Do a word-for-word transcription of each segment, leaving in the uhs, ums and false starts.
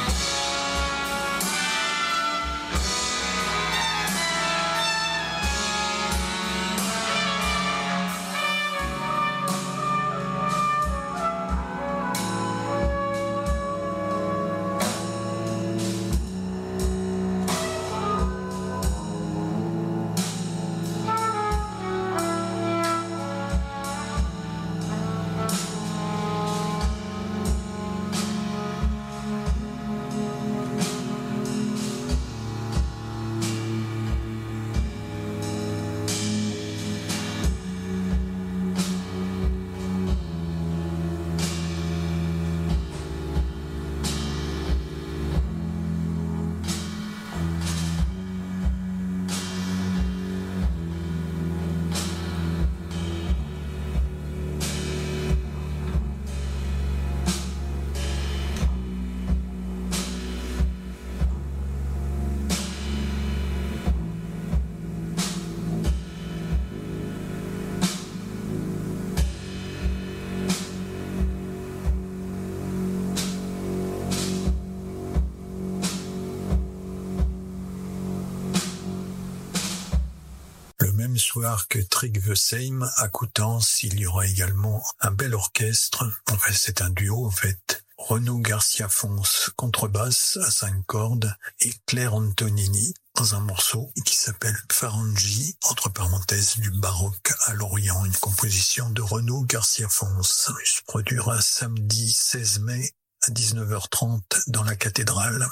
Même soir que Tryggvesheim, à Coutances, il y aura également un bel orchestre. Enfin, c'est un duo en fait. Renaud Garcia-Fons, contrebasse à cinq cordes, et Claire Antonini dans un morceau qui s'appelle Farangi, entre parenthèses du baroque à l'Orient, une composition de Renaud Garcia-Fons. Il se produira samedi seize mai à dix-neuf heures trente dans la cathédrale.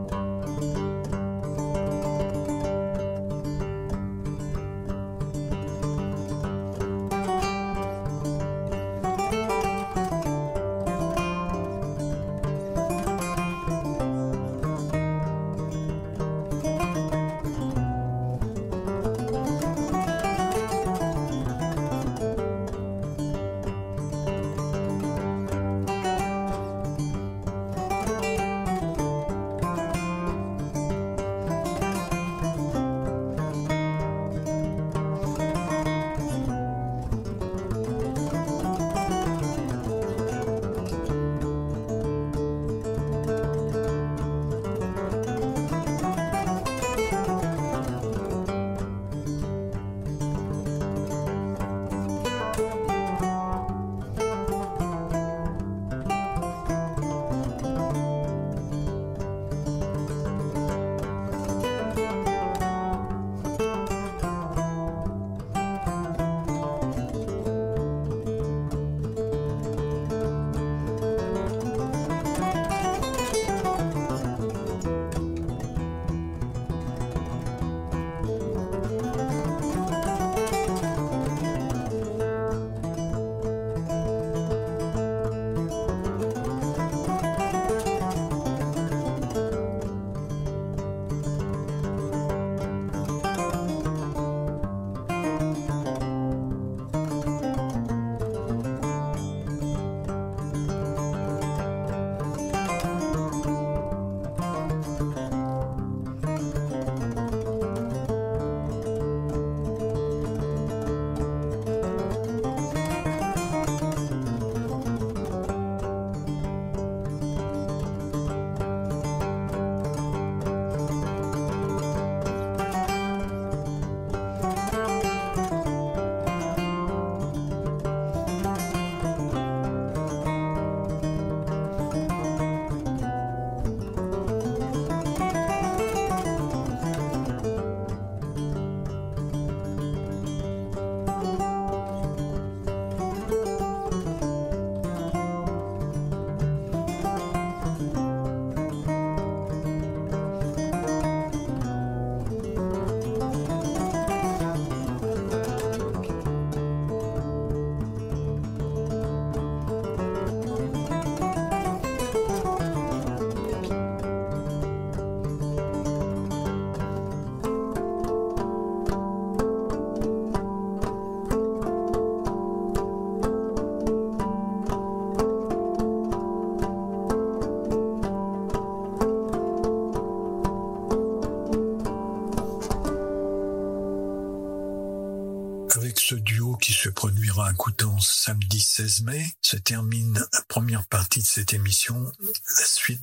qui se produira à Coutances samedi seize mai, se termine la première partie de cette émission. La suite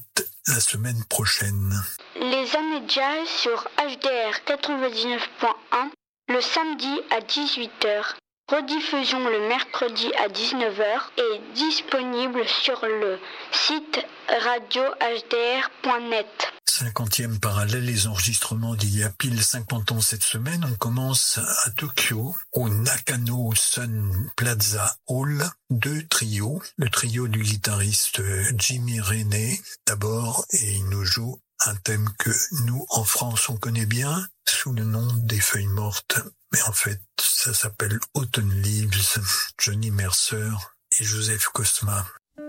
la semaine prochaine. Les années de jazz sur H D R quatre-vingt-dix-neuf point un le samedi à dix-huit heures. Rediffusion le mercredi à dix-neuf heures et disponible sur le site radio h d r point net. cinquantième parallèle, les enregistrements d'il y a pile cinquante ans cette semaine. On commence à Tokyo, au Nakano Sun Plaza Hall, deux trios. Le trio du guitariste Jimmy René, d'abord, et il nous joue un thème que nous, en France, on connaît bien, sous le nom des Feuilles Mortes. Mais en fait, ça s'appelle Autumn Leaves, Johnny Mercer et Joseph Cosma.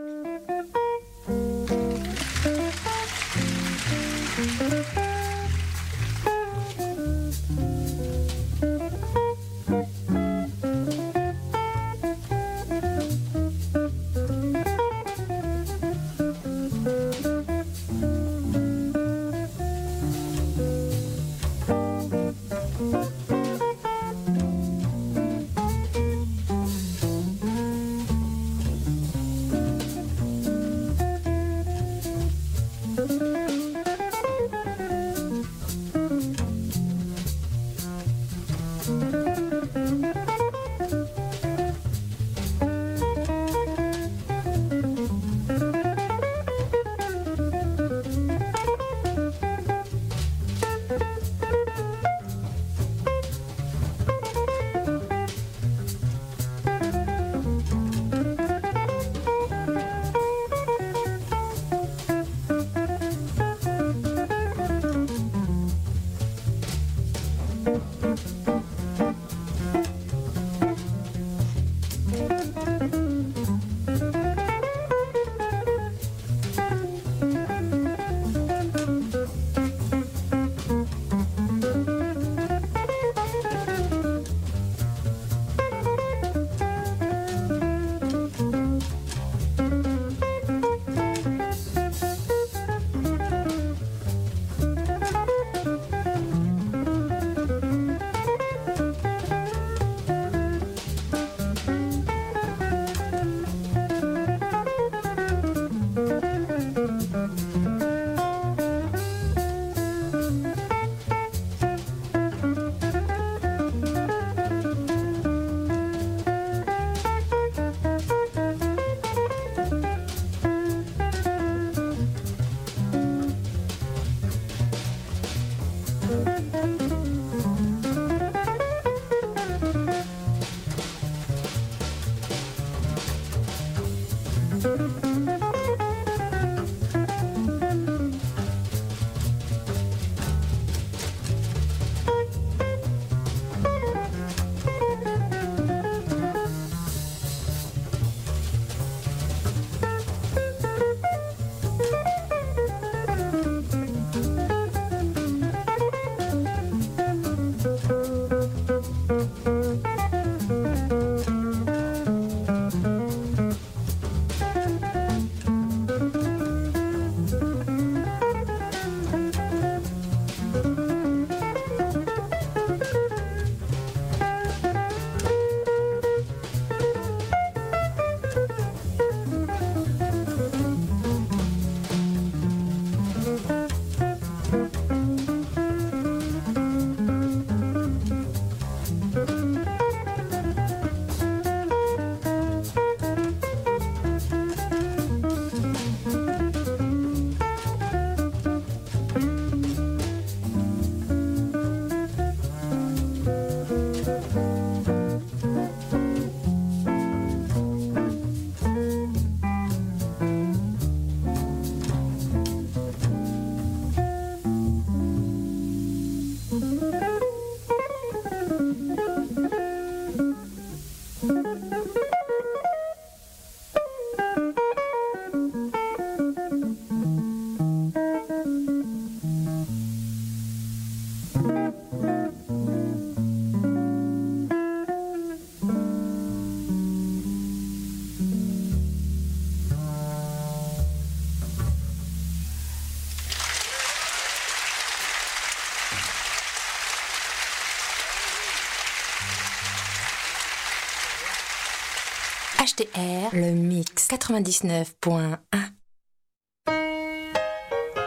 H D R, le mix quatre-vingt-dix-neuf point un.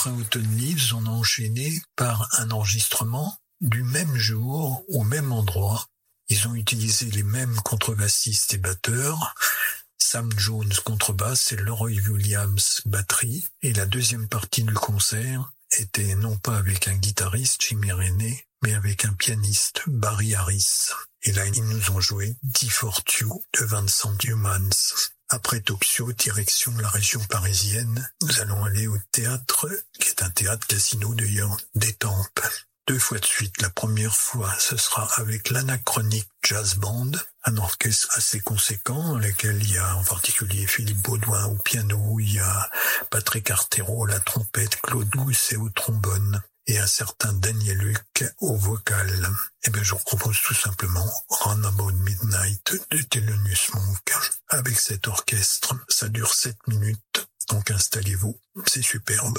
après Autumn Leaves, on a enchaîné par un enregistrement du même jour, au même endroit. Ils ont utilisé les mêmes contrebassistes et batteurs, Sam Jones contrebasse et Leroy Williams batterie. Et la deuxième partie du concert était non pas avec un guitariste, Jimmy Rennie, mais avec un pianiste, Barry Harris. Et là, ils nous ont joué Die Fortune de Vincent Youmans. Après Tokyo, direction la région parisienne, nous allons aller au théâtre, qui est un théâtre casino d'ailleurs, d'Étampes. Deux fois de suite. La première fois, ce sera avec l'Anachronic Jazz Band, un orchestre assez conséquent, dans lequel il y a en particulier Philippe Baudouin au piano, il y a Patrick Artero à la trompette, Claude Gousset au trombone, et un certain Daniel Luc au vocal. Eh bien, je vous propose tout simplement Run About Midnight de Thelonious Monk. Avec cet orchestre, ça dure sept minutes, donc installez-vous, c'est superbe.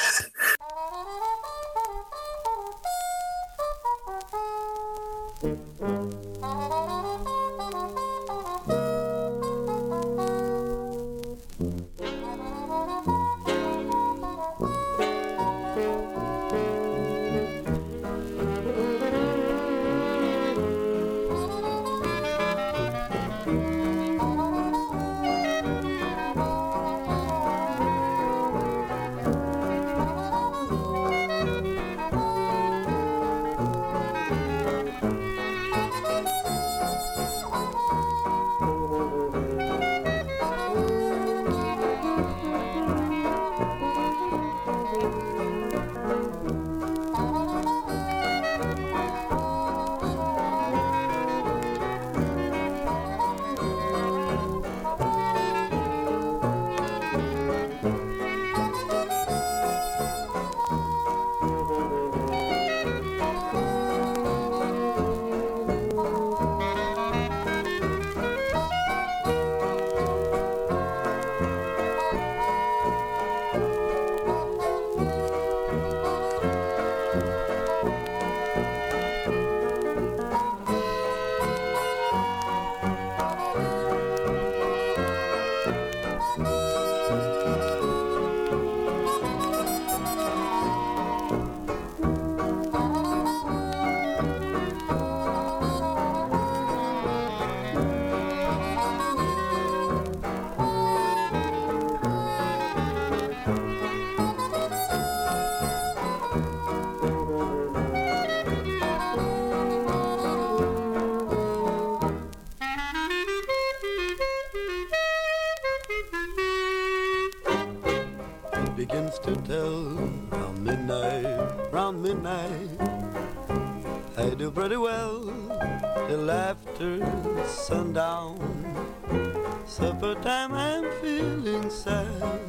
Begins to tell round midnight, round midnight. I do pretty well till after sundown. Supper time I'm feeling sad,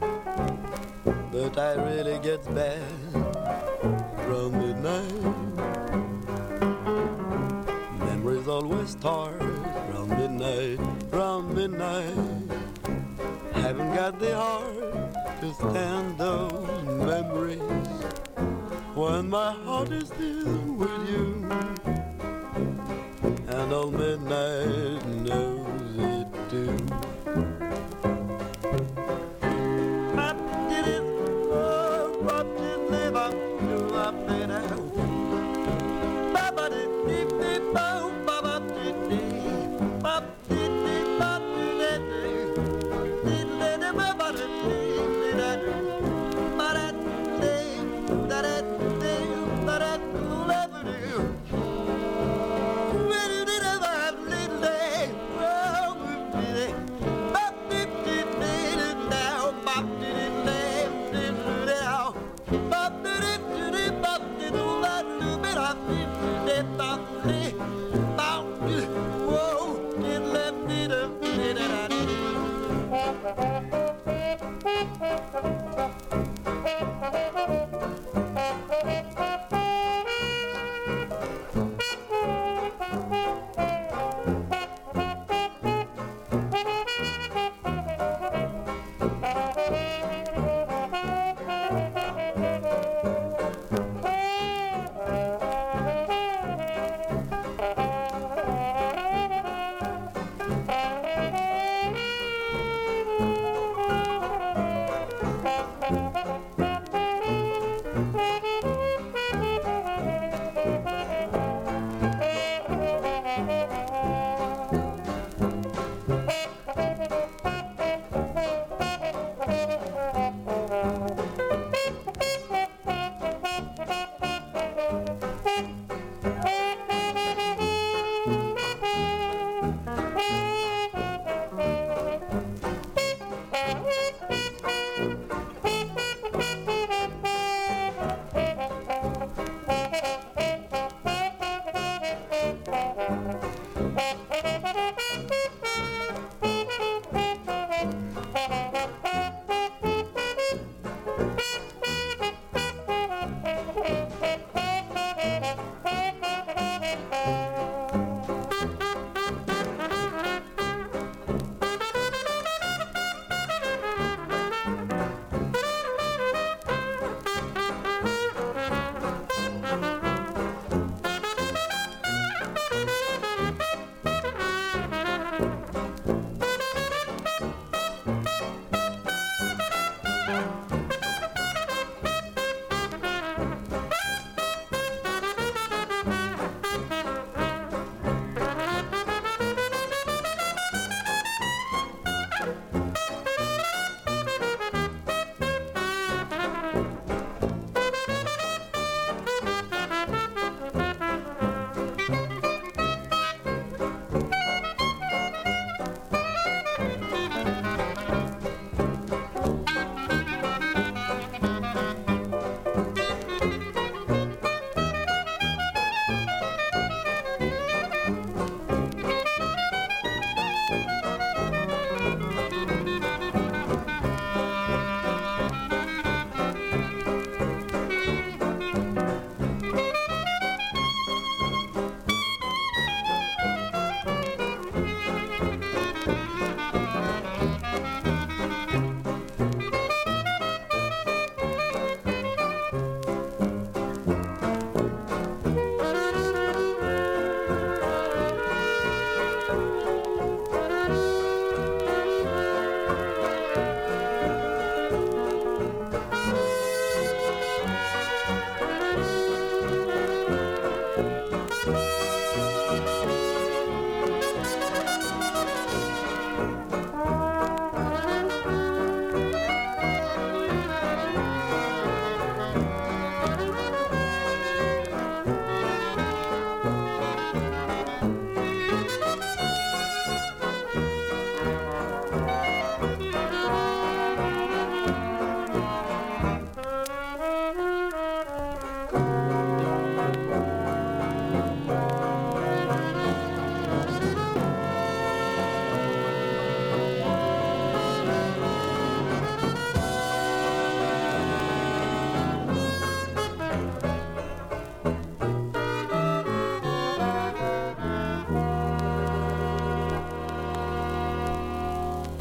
but I really gets bad round midnight. Memories always start round midnight, round midnight. Haven't got the heart to stand those memories when my heart is still with you, and all midnight knows it too.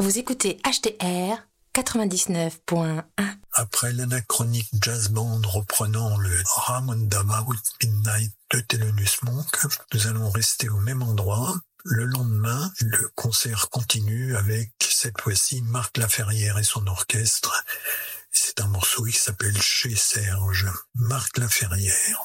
Vous écoutez H T R quatre-vingt-dix-neuf point un. Après l'anachronique jazz band reprenant le Ramondama Midnight de Thelonious Monk, nous allons rester au même endroit. Le lendemain, le concert continue avec, cette fois-ci, Marc Laferrière et son orchestre. C'est un morceau qui s'appelle Chez Serge. Marc Laferrière.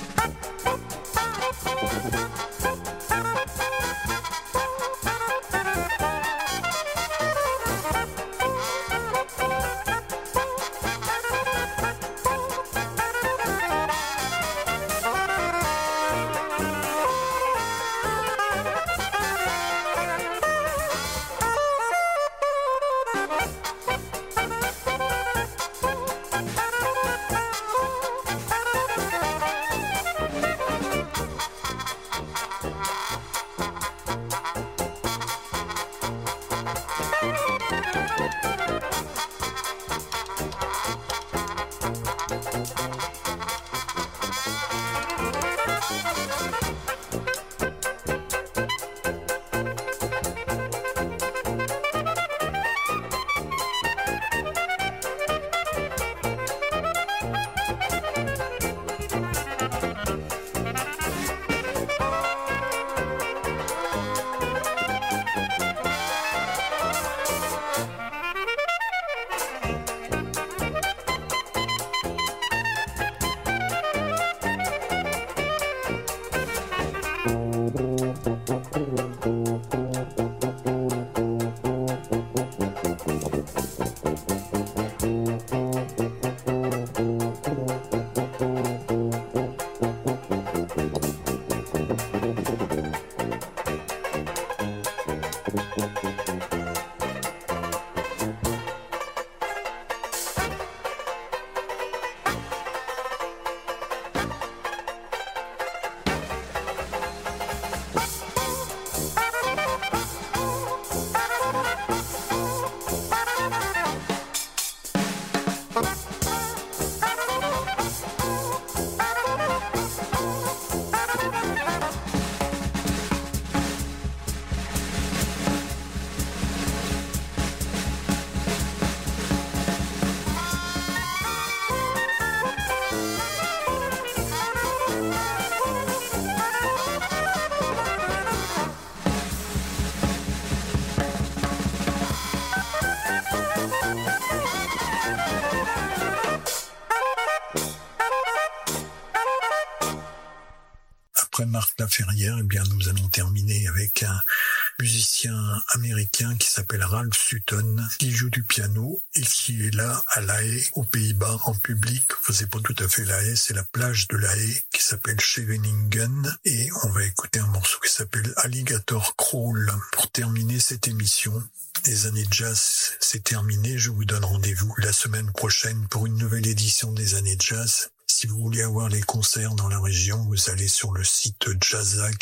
Après Marc Laferrière, eh bien, nous allons terminer avec un musicien américain qui s'appelle Ralph Sutton, qui joue du piano et qui est là à La Haye, aux Pays-Bas, en public. Enfin, c'est pas tout à fait La Haye, c'est la plage de La Haye qui s'appelle Scheveningen. Et on va écouter un morceau qui s'appelle Alligator Crawl pour terminer cette émission. Les années jazz, c'est terminé. Je vous donne rendez-vous la semaine prochaine pour une nouvelle édition des années jazz. Si vous voulez avoir les concerts dans la région, vous allez sur le site Jazzag,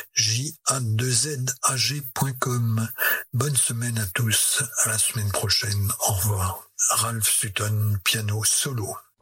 j a deux z a g point com. Bonne semaine à tous. À la semaine prochaine. Au revoir. Ralph Sutton, piano solo.